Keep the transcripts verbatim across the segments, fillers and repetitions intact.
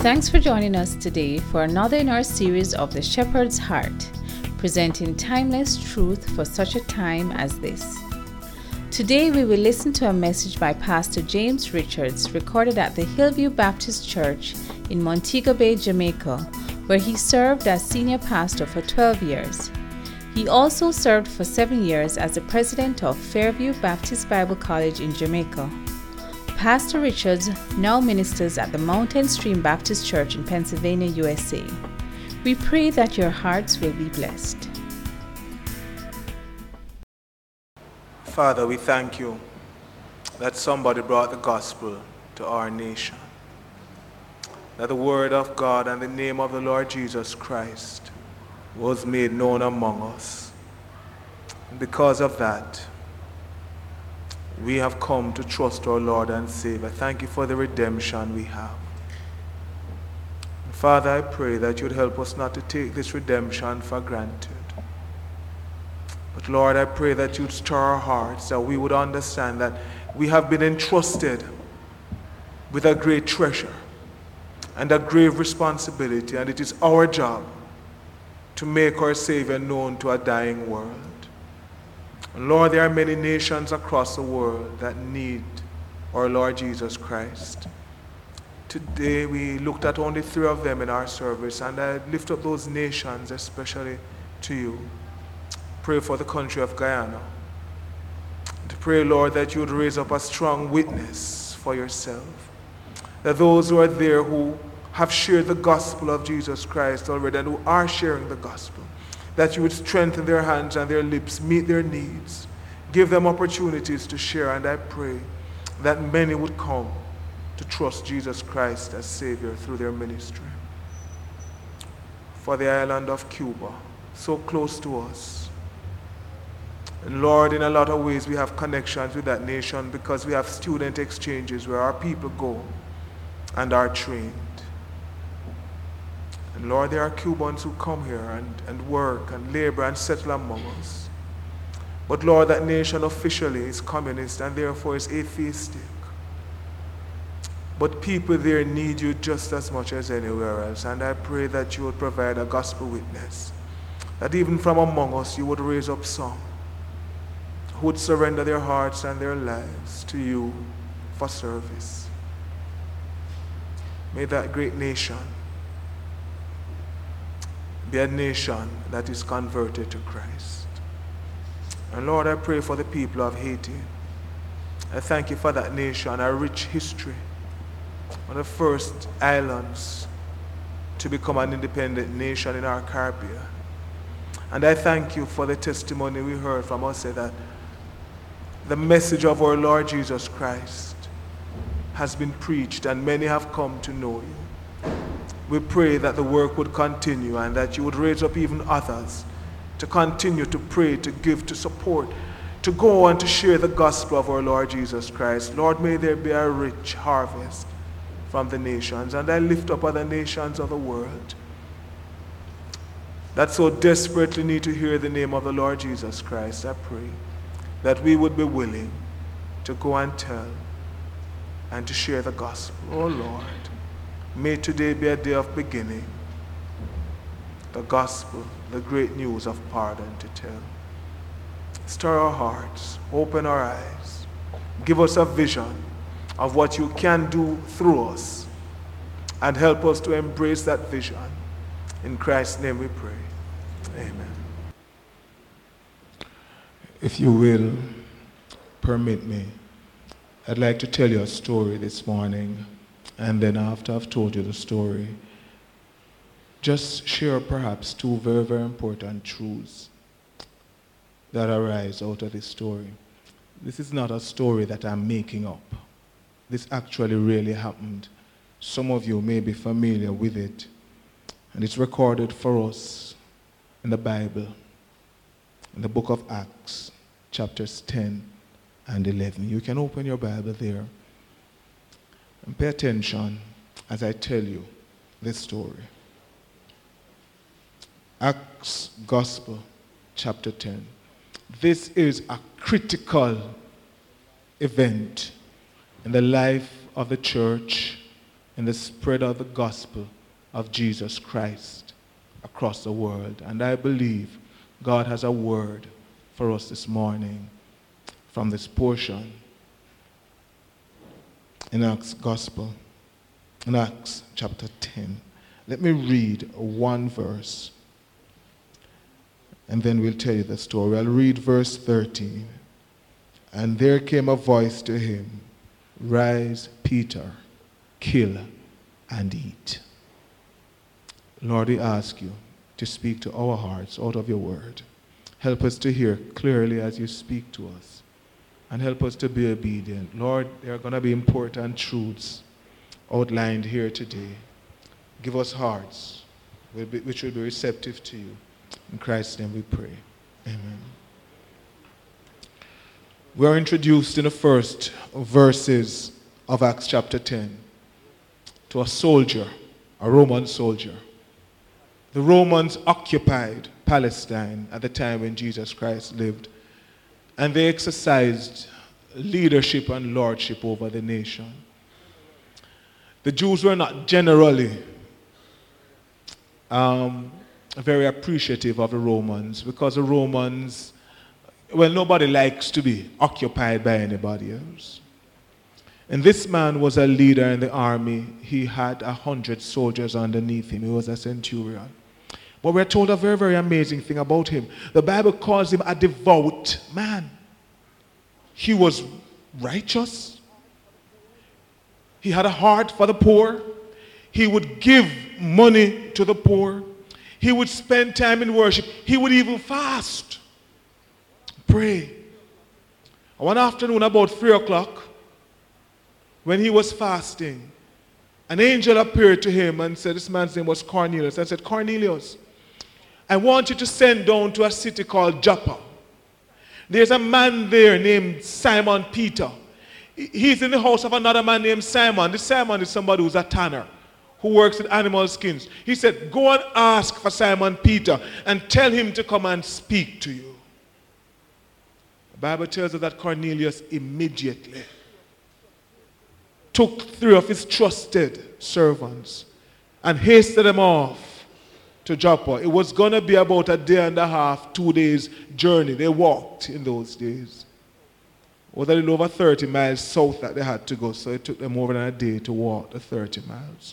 Thanks for joining us today for another in our series of The Shepherd's Heart, presenting timeless truth for such a time as this. Today we will listen to a message by Pastor James Richards recorded at the Hillview Baptist Church in Montego Bay, Jamaica, where he served as senior pastor for twelve years. He also served for seven years as the president of Fairview Baptist Bible College in Jamaica. Pastor Richards now ministers at the Mountain Stream Baptist Church in Pennsylvania, U S A. We pray that your hearts will be blessed. Father, we thank you that somebody brought the gospel to our nation, that the word of God and the name of the Lord Jesus Christ was made known among us. And because of that, we have come to trust our Lord and Savior. Thank you for the redemption we have. And Father, I pray that you'd help us not to take this redemption for granted. But Lord, I pray that you'd stir our hearts, that we would understand that we have been entrusted with a great treasure and a grave responsibility, and it is our job to make our Savior known to a dying world. And Lord, there are many nations across the world that need our Lord Jesus Christ. Today we looked at only three of them in our service, and I lift up those nations especially to you. Pray for the country of Guyana. To pray, Lord, that you would raise up a strong witness for yourself. That those who are there who have shared the gospel of Jesus Christ already and who are sharing the gospel, that you would strengthen their hands and their lips, meet their needs, give them opportunities to share. And I pray that many would come to trust Jesus Christ as Savior through their ministry. For the island of Cuba, so close to us. And Lord, in a lot of ways we have connections with that nation because we have student exchanges where our people go and are trained. And Lord, there are Cubans who come here and, and work and labor and settle among us. But Lord, that nation officially is communist and therefore is atheistic. But people there need you just as much as anywhere else. And I pray that you would provide a gospel witness. That even from among us you would raise up some who would surrender their hearts and their lives to you for service. May that great nation be a nation that is converted to Christ. And Lord, I pray for the people of Haiti. I thank you for that nation, a rich history, one of the first islands to become an independent nation in our Caribbean. And I thank you for the testimony we heard from us, say that the message of our Lord Jesus Christ has been preached and many have come to know you. We pray that the work would continue and that you would raise up even others to continue to pray, to give, to support, to go and to share the gospel of our Lord Jesus Christ. Lord, may there be a rich harvest from the nations. And I lift up other nations of the world that so desperately need to hear the name of the Lord Jesus Christ. I pray that we would be willing to go and tell and to share the gospel. Oh Lord, may today be a day of beginning, the gospel, the great news of pardon to tell. Stir our hearts, open our eyes, give us a vision of what you can do through us, and help us to embrace that vision. In Christ's name we pray. Amen. If you will permit me, I'd like to tell you a story this morning. And then after I've told you the story, just share perhaps two very, very important truths that arise out of this story. This is not a story that I'm making up. This actually really happened. Some of you may be familiar with it. And it's recorded for us in the Bible, in the book of Acts, chapters ten and eleven. You can open your Bible there. And pay attention as I tell you this story. Acts Gospel, chapter ten. This is a critical event in the life of the church in the spread of the gospel of Jesus Christ across the world. And I believe God has a word for us this morning from this portion in Acts Gospel, in Acts chapter ten. Let me read one verse, and then we'll tell you the story. I'll read verse thirteen. And there came a voice to him, "Rise, Peter, kill and eat." Lord, we ask you to speak to our hearts out of your word. Help us to hear clearly as you speak to us, and help us to be obedient. Lord, there are going to be important truths outlined here today. Give us hearts which will be receptive to you. In Christ's name we pray. Amen. We are introduced in the first verses of Acts chapter ten to a soldier, a Roman soldier. The Romans occupied Palestine at the time when Jesus Christ lived, and they exercised leadership and lordship over the nation. The Jews were not generally um, very appreciative of the Romans, because the Romans, well, nobody likes to be occupied by anybody else. And this man was a leader in the army. He had a hundred soldiers underneath him. He was a centurion. But we're told a very, very amazing thing about him. The Bible calls him a devout man. He was righteous. He had a heart for the poor. He would give money to the poor. He would spend time in worship. He would even fast. Pray. One afternoon about three o'clock, when he was fasting, an angel appeared to him and said, this man's name was Cornelius. I said, Cornelius, I want you to send down to a city called Joppa. There's a man there named Simon Peter. He's in the house of another man named Simon. This Simon is somebody who's a tanner, who works with animal skins. He said, go and ask for Simon Peter and tell him to come and speak to you. The Bible tells us that Cornelius immediately took three of his trusted servants and hasted them off to Joppa. It was going to be about a day and a half, two days journey. They walked in those days. It was a little over thirty miles south that they had to go, so it took them more than a day to walk the thirty miles.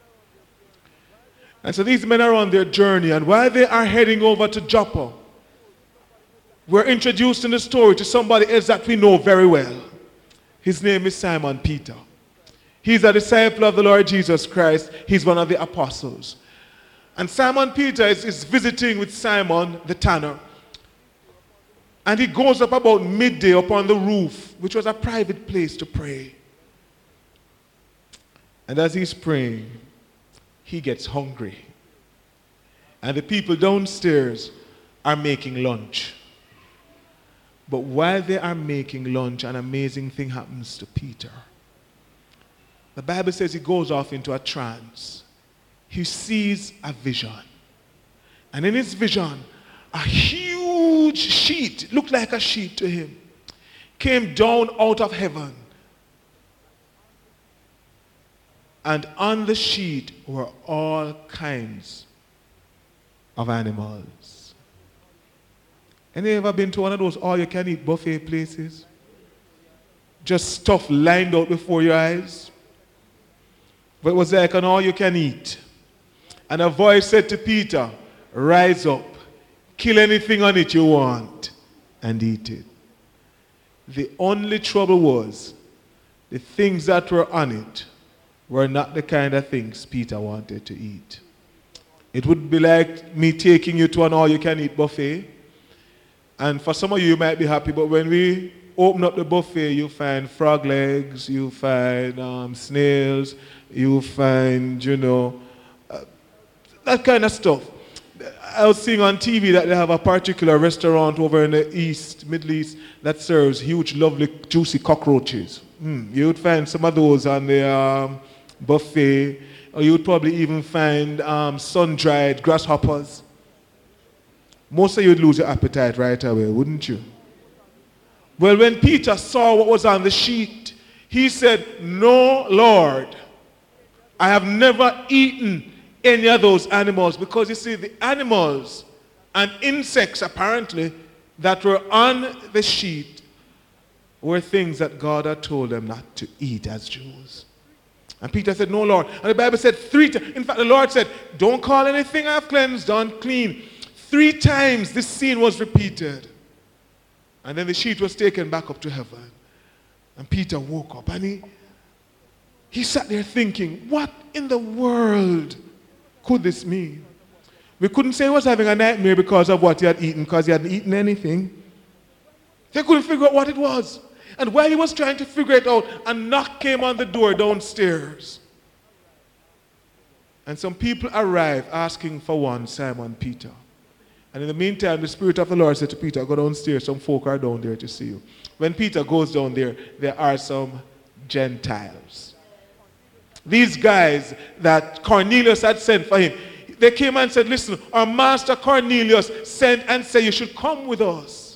And so these men are on their journey, and while they are heading over to Joppa, we're introduced in the story to somebody else that we know very well. His name is Simon Peter. He's a disciple of the Lord Jesus Christ. He's one of the apostles. And Simon Peter is, is visiting with Simon the tanner. And he goes up about midday up on the roof, which was a private place, to pray. And as he's praying, he gets hungry. And the people downstairs are making lunch. But while they are making lunch, an amazing thing happens to Peter. The Bible says he goes off into a trance. He sees a vision. And in his vision, a huge sheet, looked like a sheet to him, came down out of heaven. And on the sheet were all kinds of animals. Any ever been to one of those all-you-can-eat buffet places? Just stuff lined out before your eyes. But it was like an all-you-can-eat. And a voice said to Peter, rise up, kill anything on it you want, and eat it. The only trouble was, the things that were on it were not the kind of things Peter wanted to eat. It would be like me taking you to an all-you-can-eat buffet. And for some of you, you might be happy, but when we open up the buffet, you find frog legs, you find um, snails, you find, you know, uh, that kind of stuff. I was seeing on T V that they have a particular restaurant over in the East, Middle East, that serves huge, lovely, juicy cockroaches. Mm, you would find some of those on the um, buffet, or you would probably even find um, sun-dried grasshoppers. Most of you would lose your appetite right away, wouldn't you? Well, when Peter saw what was on the sheet, he said, no, Lord, I have never eaten any of those animals, because you see, the animals and insects apparently that were on the sheet were things that God had told them not to eat as Jews. And Peter said, no, Lord. And the Bible said three times. In fact, the Lord said, don't call anything I have cleansed unclean. Three times this scene was repeated. And then the sheet was taken back up to heaven. And Peter woke up and he, he sat there thinking, what in the world could this mean? We couldn't say he was having a nightmare because of what he had eaten, because he hadn't eaten anything. They couldn't figure out what it was. And while he was trying to figure it out, a knock came on the door downstairs. And some people arrived asking for one Simon Peter. And in the meantime, the Spirit of the Lord said to Peter, go downstairs, some folk are down there to see you. When Peter goes down there, there are some Gentiles. These guys that Cornelius had sent for him, they came and said, listen, our master Cornelius sent and said you should come with us.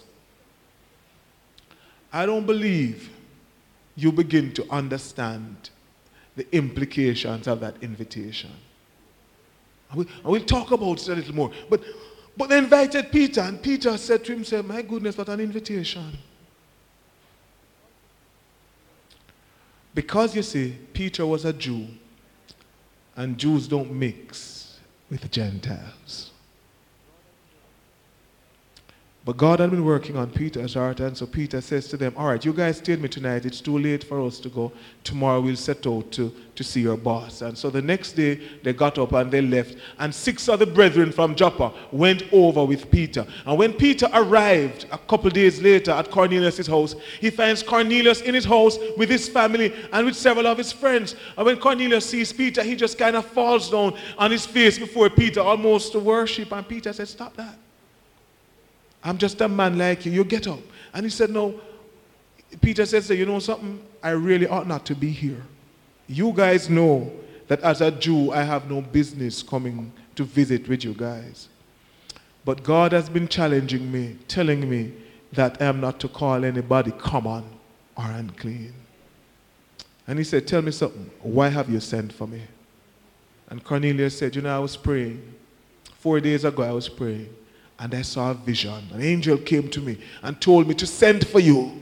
I don't believe you begin to understand the implications of that invitation. And we, and we'll talk about it a little more. But, but they invited Peter, and Peter said to himself, my goodness, what an invitation. Because, you see, Peter was a Jew, and Jews don't mix with Gentiles. But God had been working on Peter's heart, and so Peter says to them, all right, you guys stay with me tonight. It's too late for us to go. Tomorrow we'll set out to, to see your boss. And so the next day they got up and they left. And six of the brethren from Joppa went over with Peter. And when Peter arrived a couple days later at Cornelius' house, he finds Cornelius in his house with his family and with several of his friends. And when Cornelius sees Peter, he just kind of falls down on his face before Peter, almost to worship. And Peter said, stop that. I'm just a man like you. You get up. And he said, no. Peter said, you know something? I really ought not to be here. You guys know that as a Jew, I have no business coming to visit with you guys. But God has been challenging me, telling me that I am not to call anybody common or unclean. And he said, tell me something. Why have you sent for me? And Cornelius said, you know, I was praying. Four days ago, I was praying. And I saw a vision. An angel came to me and told me to send for you.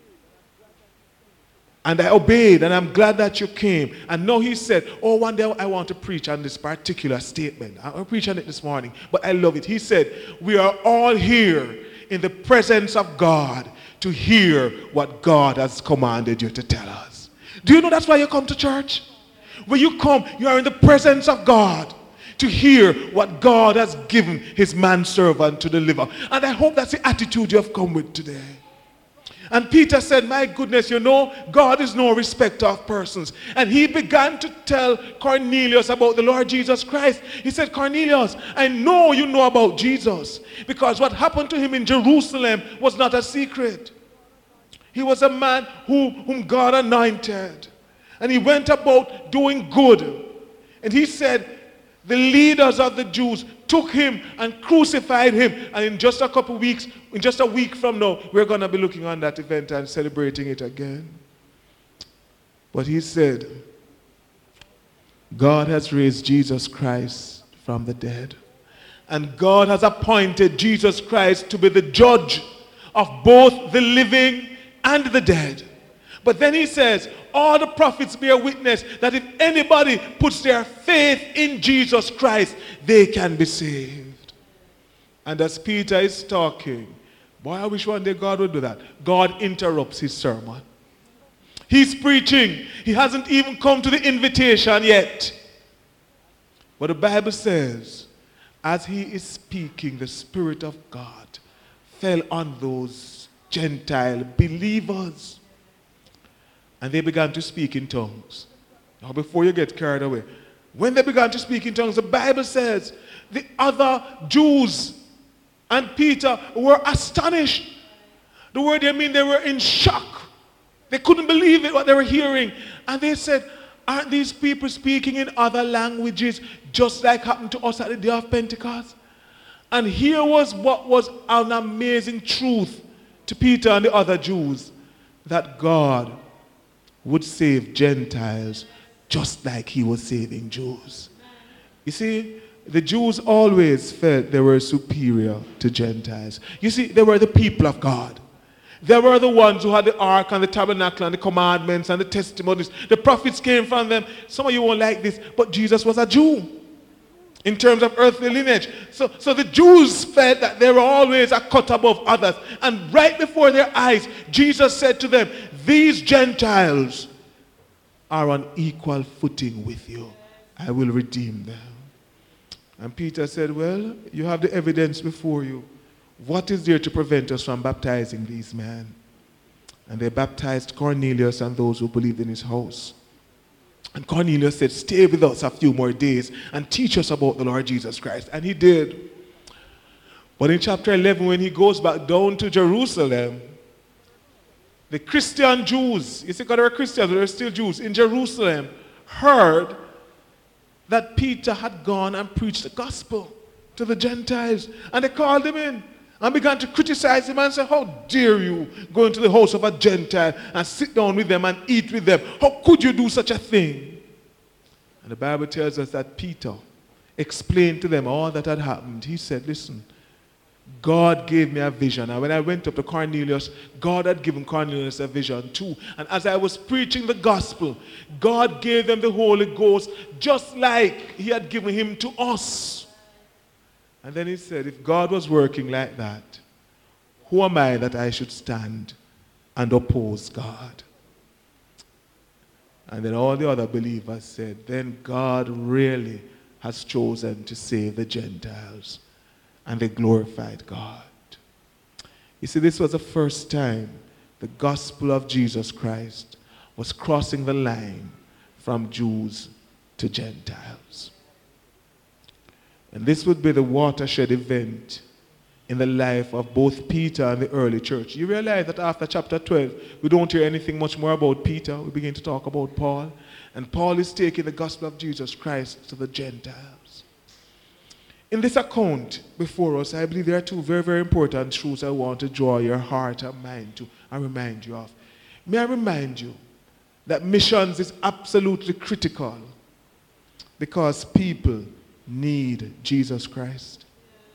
And I obeyed, and I'm glad that you came. And now he said, oh, one day I want to preach on this particular statement. I'll preach on it this morning, but I love it. He said, we are all here in the presence of God to hear what God has commanded you to tell us. Do you know that's why you come to church? When you come, you are in the presence of God to hear what God has given his manservant to deliver. And I hope that's the attitude you have come with today. And Peter said, my goodness, you know, God is no respecter of persons. And he began to tell Cornelius about the Lord Jesus Christ. He said, Cornelius, I know you know about Jesus, because what happened to him in Jerusalem was not a secret. He was a man who, whom God anointed. And he went about doing good. And he said, the leaders of the Jews took him and crucified him. And in just a couple weeks, in just a week from now, we're going to be looking on that event and celebrating it again. But he said, God has raised Jesus Christ from the dead. And God has appointed Jesus Christ to be the judge of both the living and the dead. But then he says, all the prophets bear witness that if anybody puts their faith in Jesus Christ, they can be saved. And as Peter is talking, boy, I wish one day God would do that. God interrupts his sermon. He's preaching. He hasn't even come to the invitation yet. But the Bible says, as he is speaking, the Spirit of God fell on those Gentile believers. And they began to speak in tongues. Now, before you get carried away, when they began to speak in tongues, the Bible says the other Jews and Peter were astonished. The word they mean they were in shock. They couldn't believe it, what they were hearing. And they said, aren't these people speaking in other languages just like happened to us at the day of Pentecost? And here was what was an amazing truth to Peter and the other Jews, that God would save Gentiles just like he was saving Jews. You see, the Jews always felt they were superior to Gentiles. You see, they were the people of God. They were the ones who had the ark and the tabernacle and the commandments and the testimonies. The prophets came from them. Some of you won't like this, but Jesus was a Jew in terms of earthly lineage. So, so the Jews felt that they were always a cut above others. And right before their eyes, Jesus said to them, these Gentiles are on equal footing with you. I will redeem them. And Peter said, well, you have the evidence before you. What is there to prevent us from baptizing these men? And they baptized Cornelius and those who believed in his house. And Cornelius said, stay with us a few more days and teach us about the Lord Jesus Christ. And he did. But in chapter eleven, when he goes back down to Jerusalem, the Christian Jews, you see, because they were Christians, they were still Jews, in Jerusalem, heard that Peter had gone and preached the gospel to the Gentiles. And they called him in and began to criticize him and say, how dare you go into the house of a Gentile and sit down with them and eat with them? How could you do such a thing? And the Bible tells us that Peter explained to them all that had happened. He said, listen, God gave me a vision. And when I went up to Cornelius, God had given Cornelius a vision too. And as I was preaching the gospel, God gave them the Holy Ghost just like he had given him to us. And then he said, if God was working like that, who am I that I should stand and oppose God? And then all the other believers said, then God really has chosen to save the Gentiles. And they glorified God. You see, this was the first time the gospel of Jesus Christ was crossing the line from Jews to Gentiles. And this would be the watershed event in the life of both Peter and the early church. You realize that after chapter twelve, we don't hear anything much more about Peter. We begin to talk about Paul. And Paul is taking the gospel of Jesus Christ to the Gentiles. In this account before us, I believe there are two very, very important truths I want to draw your heart and mind to and remind you of. May I remind you that missions is absolutely critical because people need Jesus Christ.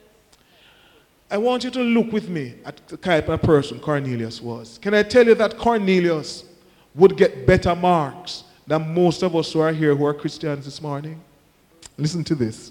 I want you to look with me at the type of person Cornelius was. Can I tell you that Cornelius would get better marks than most of us who are here who are Christians this morning? Listen to this.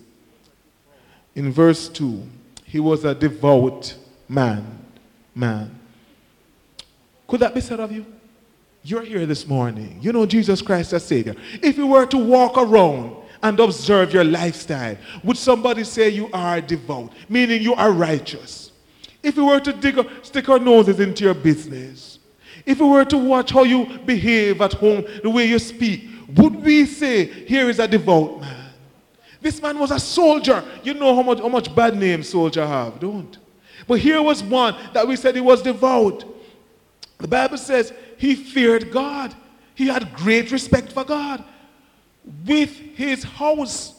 In verse two, he was a devout man. Man. Could that be said of you? You're here this morning. You know Jesus Christ as Savior. If you were to walk around and observe your lifestyle, would somebody say you are devout, meaning you are righteous? If we were to dig, stick our noses into your business, if we were to watch how you behave at home, the way you speak, would we say, here is a devout man? This man was a soldier. You know how much, how much bad name soldiers have, don't? But here was one that we said he was devout. The Bible says he feared God. He had great respect for God. With his house.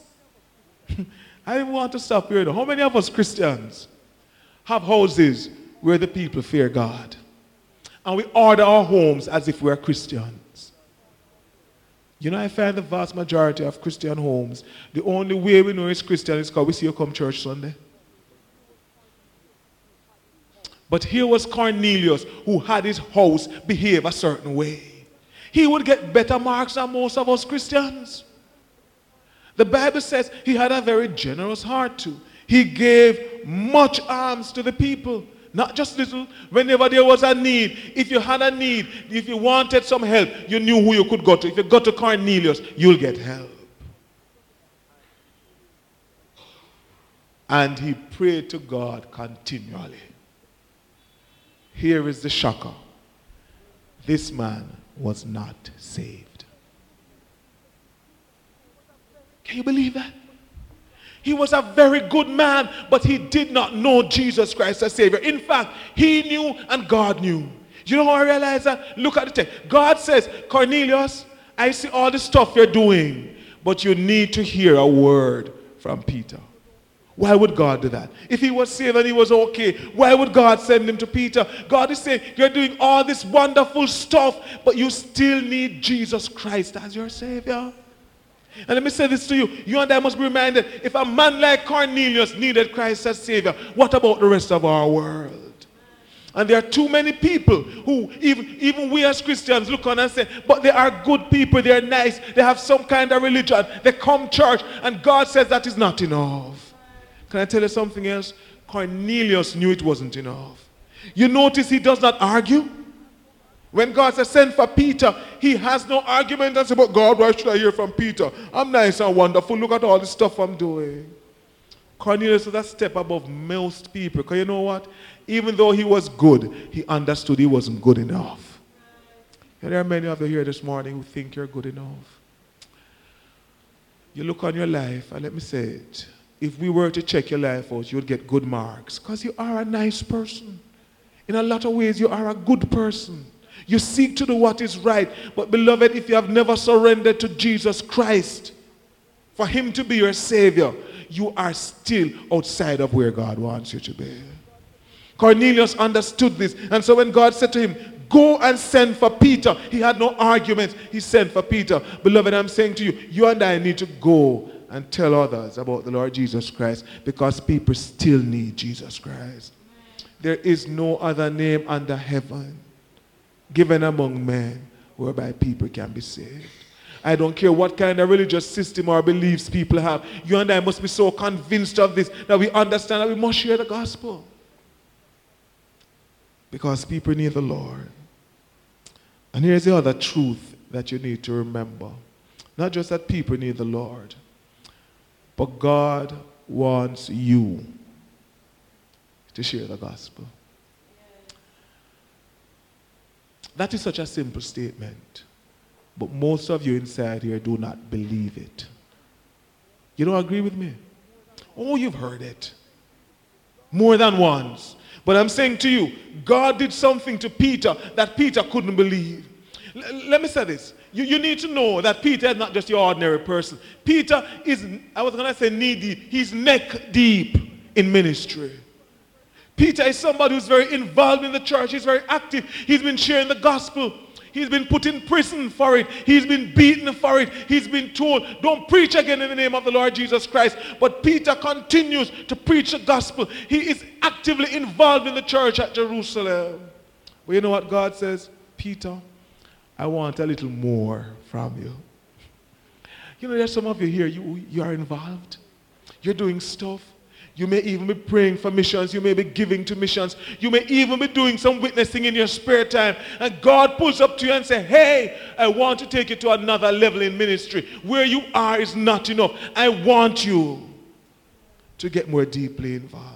I didn't want to stop here though. How many of us Christians have houses where the people fear God? And we order our homes as if we are Christians. You know, I find the vast majority of Christian homes, the only way we know it's Christian is because we see you come church Sunday. But here was Cornelius who had his house behave a certain way. He would get better marks than most of us Christians. The Bible says he had a very generous heart too. He gave much alms to the people. Not just little. Whenever there was a need, if you had a need, if you wanted some help, you knew who you could go to. If you go to Cornelius, you'll get help. And he prayed to God continually. Here is the shocker. This man was not saved. Can you believe that? He was a very good man, but he did not know Jesus Christ as Savior. In fact, he knew and God knew. You know how I realize that? Look at the text. God says, Cornelius, I see all the stuff you're doing, but you need to hear a word from Peter. Why would God do that? If he was saved and he was okay, why would God send him to Peter? God is saying, you're doing all this wonderful stuff, but you still need Jesus Christ as your Savior. And let me say this to you. You and I must be reminded, if a man like Cornelius needed Christ as Savior, what about the rest of our world? And there are too many people who, even, even we as Christians, look on and say, but they are good people, they are nice, they have some kind of religion, they come church, and God says that is not enough. Can I tell you something else? Cornelius knew it wasn't enough. You notice he does not argue. When God says send for Peter, he has no argument and says, but God, why should I hear from Peter? I'm nice and wonderful, look at all the stuff I'm doing. Cornelius was a step above most people, because you know what? Even though he was good, he understood he wasn't good enough. And there are many of you here this morning who think you're good enough. You look on your life, and let me say it. If we were to check your life out, you would get good marks, because you are a nice person. In a lot of ways, you are a good person. You seek to do what is right. But beloved, if you have never surrendered to Jesus Christ, for him to be your Savior, you are still outside of where God wants you to be. Cornelius understood this. And so when God said to him, go and send for Peter, he had no arguments. He sent for Peter. Beloved, I'm saying to you, you and I need to go and tell others about the Lord Jesus Christ, because people still need Jesus Christ. There is no other name under heaven given among men whereby people can be saved. I don't care what kind of religious system or beliefs people have. You and I must be so convinced of this that we understand that we must share the gospel. Because people need the Lord. And here's the other truth that you need to remember. Not just that people need the Lord, but God wants you to share the gospel. That is such a simple statement. But most of you inside here do not believe it. You don't agree with me? Oh, you've heard it. More than once. But I'm saying to you, God did something to Peter that Peter couldn't believe. L- let me say this. You, you need to know that Peter is not just your ordinary person. Peter is, I was going to say knee deep, he's neck deep in ministry. Peter is somebody who's very involved in the church. He's very active. He's been sharing the gospel. He's been put in prison for it. He's been beaten for it. He's been told, don't preach again in the name of the Lord Jesus Christ. But Peter continues to preach the gospel. He is actively involved in the church at Jerusalem. But you know what God says? Peter, I want a little more from you. You know, there's some of you here, you, you are involved. You're doing stuff. You may even be praying for missions. You may be giving to missions. You may even be doing some witnessing in your spare time. And God pulls up to you and says, hey, I want to take you to another level in ministry. Where you are is not enough. I want you to get more deeply involved.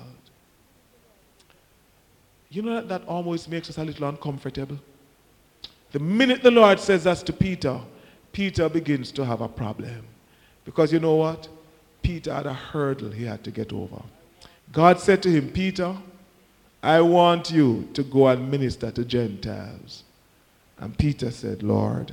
You know that that almost makes us a little uncomfortable. The minute the Lord says that to Peter, Peter begins to have a problem. Because you know what? Peter had a hurdle he had to get over. God said to him, Peter, I want you to go and minister to Gentiles. And Peter said, Lord,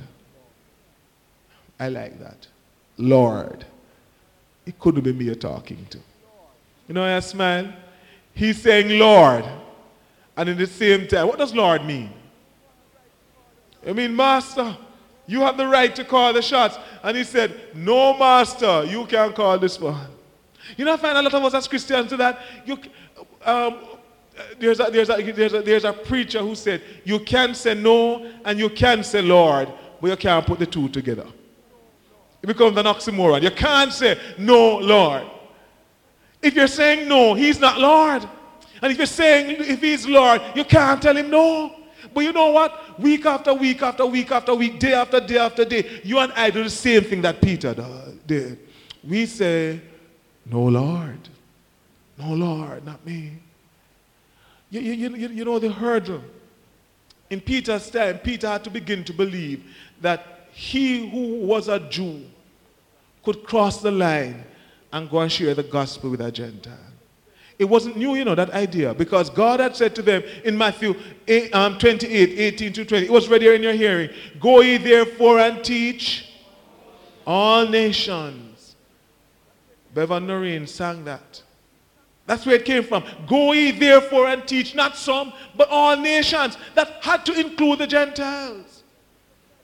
I like that. Lord. It couldn't be me you're talking to. You know, I smile. He's saying Lord. And in the same time, what does Lord mean? I mean, Master. You have the right to call the shots. And he said, no, Master, you can't call this one. You know, I find a lot of us as Christians do that. You, um, there's, a, there's, a, there's, a, there's a preacher who said, you can say no and you can say Lord, but you can't put the two together. It becomes an oxymoron. You can't say no, Lord. If you're saying no, he's not Lord. And if you're saying if he's Lord, you can't tell him no. But you know what? Week after week after week after week, day after day after day, you and I do the same thing that Peter did. We say, no, Lord. No, Lord, not me. You, you, you, you know the hurdle. In Peter's time, Peter had to begin to believe that he who was a Jew could cross the line and go and share the gospel with a Gentile. It wasn't new, you know, that idea, because God had said to them in Matthew twenty-eight, eighteen to twenty, it was right here in your hearing, go ye therefore and teach all nations. Bevan Noreen sang that. That's where it came from. Go ye therefore and teach, not some, but all nations. That had to include the Gentiles.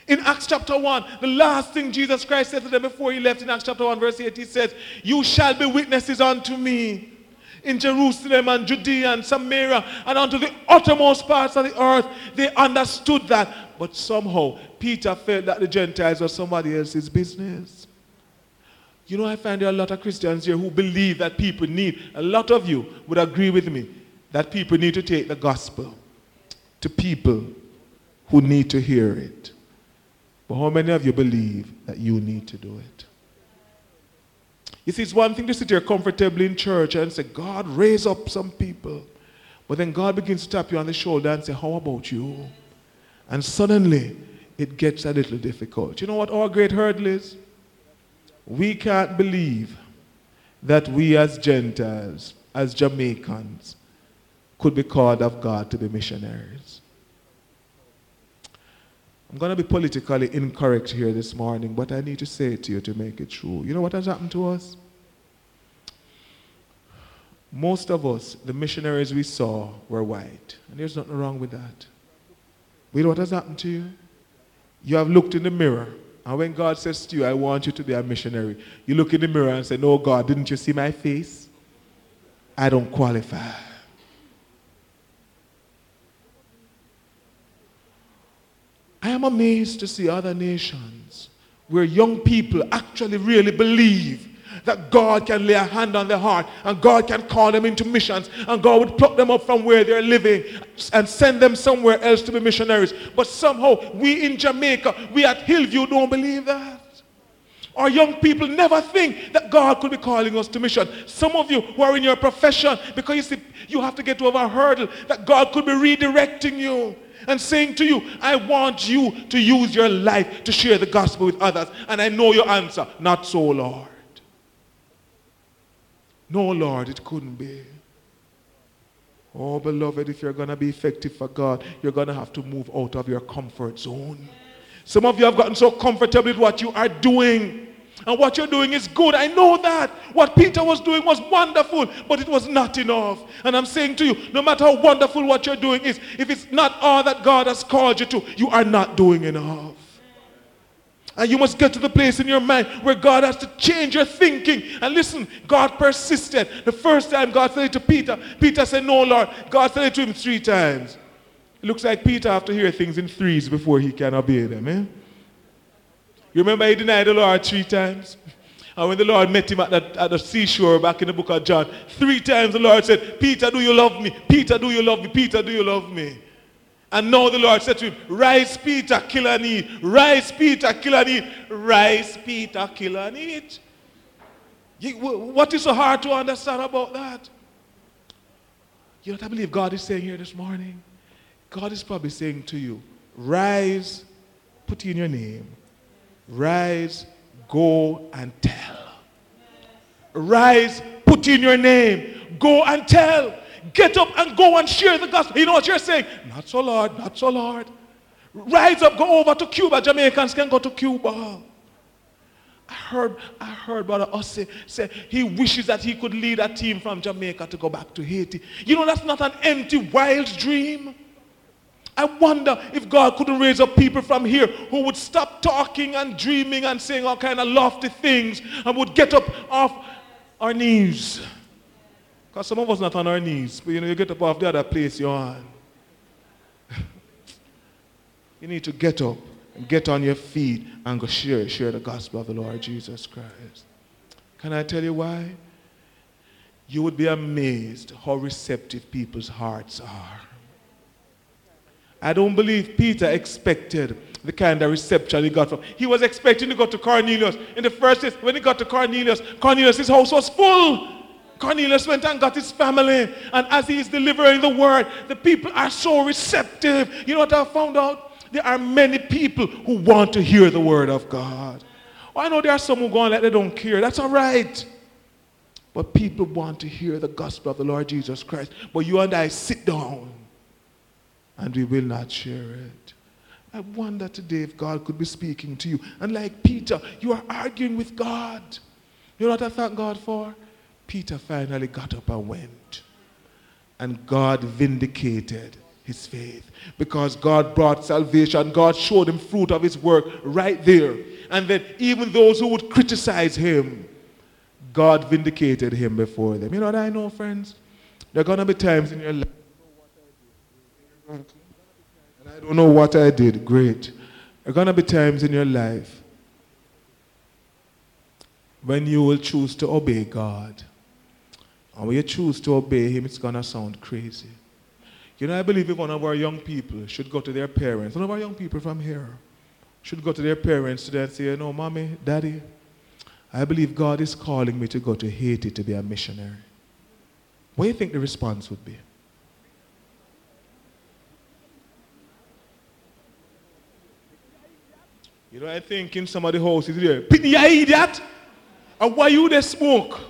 In Acts chapter one, the last thing Jesus Christ said to them before he left in Acts chapter one verse eight, he says, you shall be witnesses unto me in Jerusalem and Judea and Samaria and unto the uttermost parts of the earth. They understood that. But somehow, Peter felt that the Gentiles were somebody else's business. You know, I find there are a lot of Christians here who believe that people need, a lot of you would agree with me, that people need to take the gospel to people who need to hear it. But how many of you believe that you need to do it? You see, it's one thing to sit here comfortably in church and say, God, raise up some people. But then God begins to tap you on the shoulder and say, how about you? And suddenly, it gets a little difficult. You know what our great hurdle is? We can't believe that we as Gentiles, as Jamaicans, could be called of God to be missionaries. I'm going to be politically incorrect here this morning, but I need to say it to you to make it true. You know what has happened to us? Most of us, the missionaries we saw, were white. And there's nothing wrong with that. You know what has happened to you? You have looked in the mirror, and when God says to you, I want you to be a missionary, you look in the mirror and say, no, God, didn't you see my face? I don't qualify. I am amazed to see other nations where young people actually really believe that God can lay a hand on their heart and God can call them into missions and God would pluck them up from where they're living and send them somewhere else to be missionaries. But somehow we in Jamaica, we at Hillview don't believe that. Our young people never think that God could be calling us to mission. Some of you who are in your profession, because you see, you have to get over a hurdle that God could be redirecting you and saying to you, I want you to use your life to share the gospel with others. And I know your answer, not so, Lord. No, Lord, it couldn't be. Oh, beloved, if you're going to be effective for God, you're going to have to move out of your comfort zone. Some of you have gotten so comfortable with what you are doing. And what you're doing is good. I know that. What Peter was doing was wonderful, but it was not enough. And I'm saying to you, no matter how wonderful what you're doing is, if it's not all that God has called you to, you are not doing enough. And you must get to the place in your mind where God has to change your thinking. And listen, God persisted. The first time God said it to Peter, Peter said, no, Lord. God said it to him three times. It looks like Peter have to hear things in threes before he can obey them. Eh? You remember he denied the Lord three times? And when the Lord met him at the, at the seashore back in the book of John, three times the Lord said, Peter, do you love me? Peter, do you love me? Peter, do you love me? And now the Lord said to him, rise, Peter, kill and eat. Rise, Peter, kill and eat. Rise, Peter, kill and eat. You, what is so hard to understand about that? You know what I believe God is saying here this morning? God is probably saying to you, rise, put in your name. Rise, go and tell. Rise, put in your name. Go and tell. Get up and go and share the gospel. You know what you're saying? Not so, Lord, not so, Lord. Rise up, go over to Cuba. Jamaicans can go to Cuba. I heard, I heard Brother Ossie say he wishes that he could lead a team from Jamaica to go back to Haiti. You know, that's not an empty, wild dream. I wonder if God couldn't raise up people from here who would stop talking and dreaming and saying all kind of lofty things and would get up off our knees. Because some of us not on our knees, but you know, you get up off the other place you're on. You need to get up and get on your feet and go share, share the gospel of the Lord Jesus Christ. Can I tell you why? You would be amazed how receptive people's hearts are. I don't believe Peter expected the kind of reception he got from. He was expecting to go to Cornelius. In the first place, when he got to Cornelius, Cornelius' house was full. Cornelius went and got his family. And as he is delivering the word, the people are so receptive. You know what I found out? There are many people who want to hear the word of God. Oh, I know there are some who go on like they don't care. That's all right. But people want to hear the gospel of the Lord Jesus Christ. But you and I sit down and we will not share it. I wonder today if God could be speaking to you. And like Peter, you are arguing with God. You know what I thank God for? Peter finally got up and went. And God vindicated his faith. Because God brought salvation. God showed him fruit of his work right there. And then even those who would criticize him, God vindicated him before them. You know what I know, friends? There are going to be times in your life, and I don't know what I did. Great. There are going to be times in your life when you will choose to obey God. And when you choose to obey him, it's going to sound crazy. You know, I believe if one of our young people should go to their parents, one of our young people from here should go to their parents today and say, you know, Mommy, Daddy, I believe God is calling me to go to Haiti to be a missionary. What do you think the response would be? You know, I think in some of the houses there, Pitney, you idiot! And why you they smoke?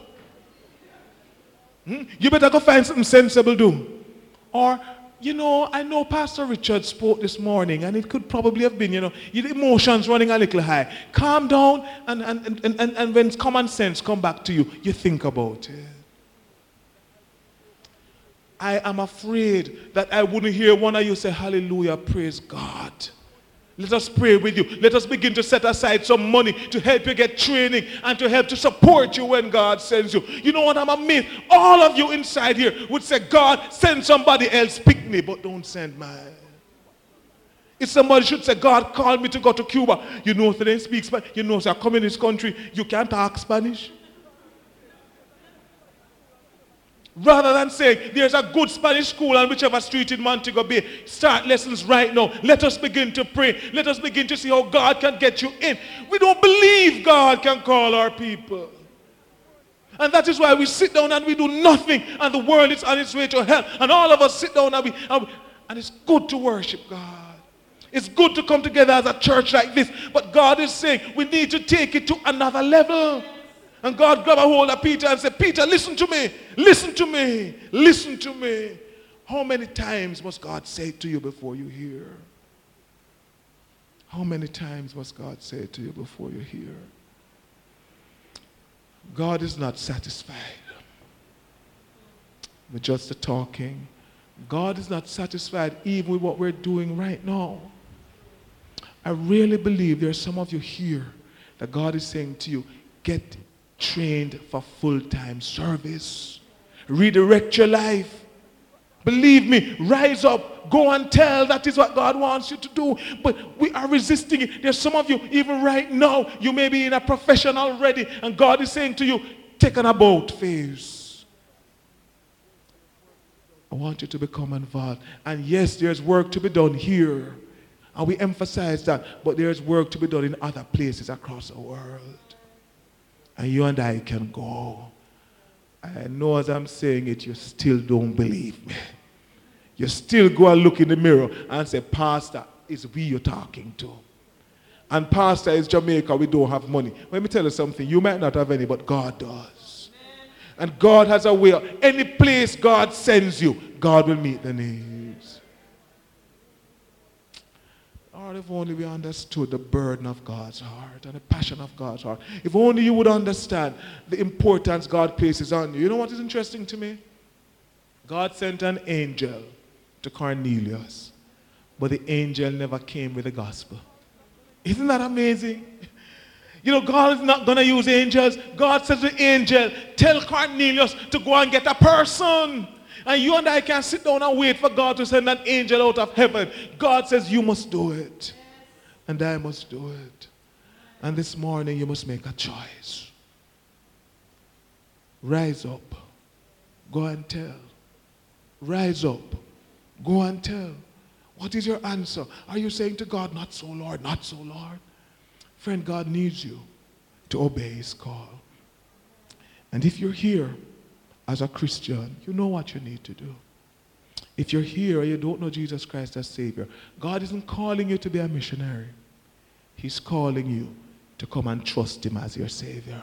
Hmm? You better go find something sensible do. Or, you know, I know Pastor Richard spoke this morning, and it could probably have been, you know, your emotions running a little high. Calm down, and, and, and, and, and when common sense come back to you, you think about it. I am afraid that I wouldn't hear one of you say, hallelujah, praise God. Let us pray with you. Let us begin to set aside some money to help you get training and to help to support you when God sends you. You know what, I'm amazed. All of you inside here would say, God, send somebody else, pick me, but don't send mine. If somebody should say, God called me to go to Cuba, you know, if they didn't speak Spanish, you know, it's a communist country, you can't talk Spanish. Rather than saying, there's a good Spanish school on whichever street in Montego Bay, start lessons right now. Let us begin to pray. Let us begin to see how God can get you in. We don't believe God can call our people. And that is why we sit down and we do nothing, and the world is on its way to hell. And all of us sit down and we, and, we, and it's good to worship God. It's good to come together as a church like this. But God is saying we need to take it to another level. And God grabbed a hold of Peter and said, Peter, listen to me, listen to me, listen to me. How many times must God say to you before you hear? How many times must God say to you before you hear? God is not satisfied with just the talking. God is not satisfied even with what we're doing right now. I really believe there are some of you here that God is saying to you, get trained for full-time service. Redirect your life. Believe me, rise up, go and tell. That is what God wants you to do. But we are resisting it. There's some of you, even right now, you may be in a profession already, and God is saying to you, take an about phase. I want you to become involved. And yes, there's work to be done here. And we emphasize that, but there's work to be done in other places across the world. And you and I can go. I know as I'm saying it, you still don't believe me. You still go and look in the mirror and say, Pastor, it's we you're talking to. And Pastor is Jamaica, we don't have money. Let me tell you something, you might not have any, but God does. And God has a way. Any place God sends you, God will meet the needs. Lord, if only we understood the burden of God's heart and the passion of God's heart. If only you would understand the importance God places on you. You know what is interesting to me? God sent an angel to Cornelius, but the angel never came with the gospel. Isn't that amazing? You know, God is not going to use angels. God says to the angel, tell Cornelius to go and get a person. And you and I can sit down and wait for God to send an angel out of heaven. God says you must do it. And I must do it. And this morning you must make a choice. Rise up. Go and tell. Rise up. Go and tell. What is your answer? Are you saying to God, not so, Lord, not so, Lord? Friend, God needs you to obey his call. And if you're here as a Christian, you know what you need to do. If you're here and you don't know Jesus Christ as Savior, God isn't calling you to be a missionary. He's calling you to come and trust him as your Savior.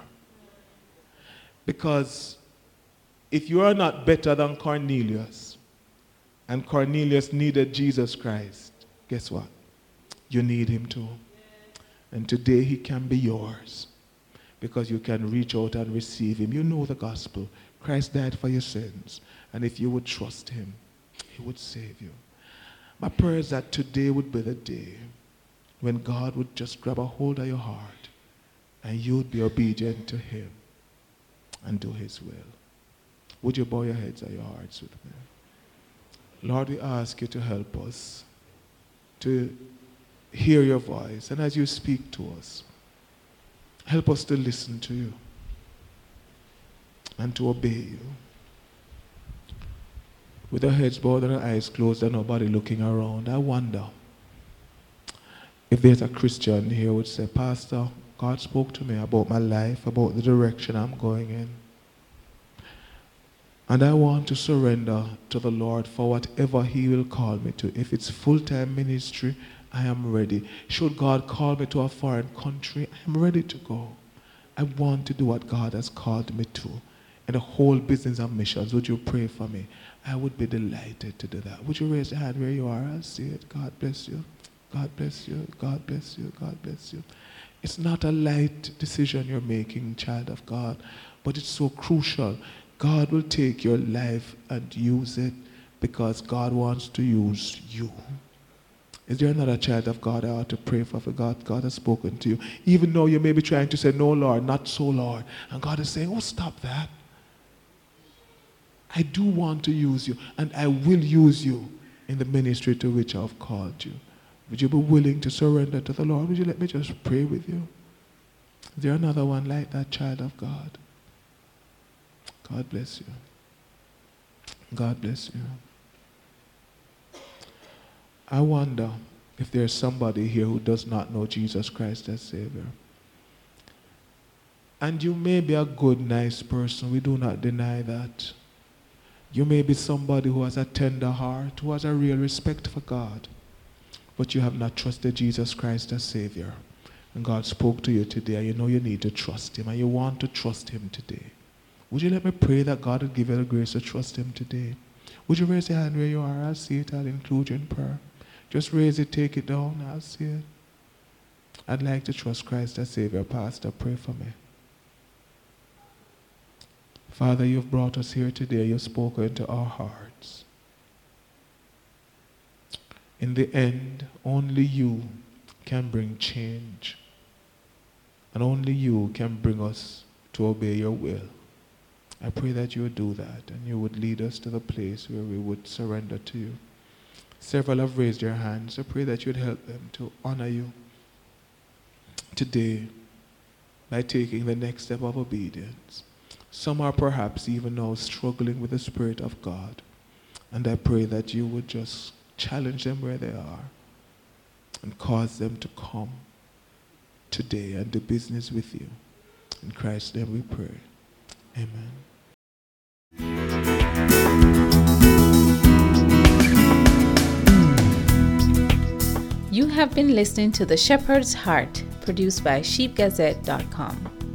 Because if you are not better than Cornelius, and Cornelius needed Jesus Christ, guess what? You need him too. And today he can be yours because you can reach out and receive him. You know the gospel. Christ died for your sins. And if you would trust him, he would save you. My prayer is that today would be the day when God would just grab a hold of your heart and you would be obedient to him and do his will. Would you bow your heads and your hearts with me? Lord, we ask you to help us to hear your voice, and as you speak to us, help us to listen to you and to obey you. With our heads bowed and our eyes closed and nobody looking around, I wonder if there's a Christian here who would say, Pastor, God spoke to me about my life, about the direction I'm going in. And I want to surrender to the Lord for whatever he will call me to. If it's full-time ministry, I am ready. Should God call me to a foreign country, I am ready to go. I want to do what God has called me to. In the whole business of missions, would you pray for me? I would be delighted to do that. Would you raise your hand where you are? I'll see it. God bless you. God bless you. God bless you. God bless you. It's not a light decision you're making, child of God, but it's so crucial. God will take your life and use it because God wants to use you. Is there another child of God I ought to pray for? For God, God has spoken to you. Even though you may be trying to say, no, Lord, not so, Lord. And God is saying, oh, stop that. I do want to use you, and I will use you in the ministry to which I have called you. Would you be willing to surrender to the Lord? Would you let me just pray with you? Is there another one like that, child of God? God bless you. God bless you. I wonder if there's somebody here who does not know Jesus Christ as Savior. And you may be a good, nice person. We do not deny that. You may be somebody who has a tender heart, who has a real respect for God, but you have not trusted Jesus Christ as Savior. And God spoke to you today, and you know you need to trust him, and you want to trust him today. Would you let me pray that God will give you the grace to trust him today? Would you raise your hand where you are? I'll see it. I'll include you in prayer. Just raise it, take it down. I'll see it. I'd like to trust Christ as Savior. Pastor, pray for me. Father, you've brought us here today. You've spoken into our hearts. In the end, only you can bring change. And only you can bring us to obey your will. I pray that you would do that and you would lead us to the place where we would surrender to you. Several have raised their hands. I pray that you would help them to honor you today by taking the next step of obedience. Some are perhaps even now struggling with the Spirit of God. And I pray that you would just challenge them where they are and cause them to come today and do business with you. In Christ's name we pray. Amen. You have been listening to The Shepherd's Heart, produced by sheep gazette dot com.